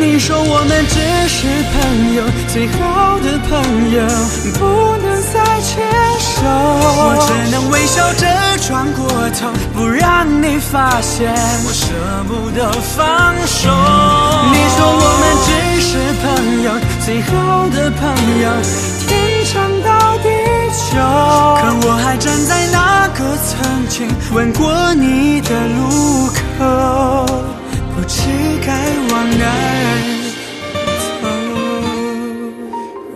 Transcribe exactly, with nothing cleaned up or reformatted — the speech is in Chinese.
你说我们只是朋友，最好的朋友，不能再牵手。我只能微笑着转过头，不让你发现我舍不得放手。你说我们只是朋友，最好的朋友，天长到地久。可我还站在那个曾经吻过你的路口，不知该往哪儿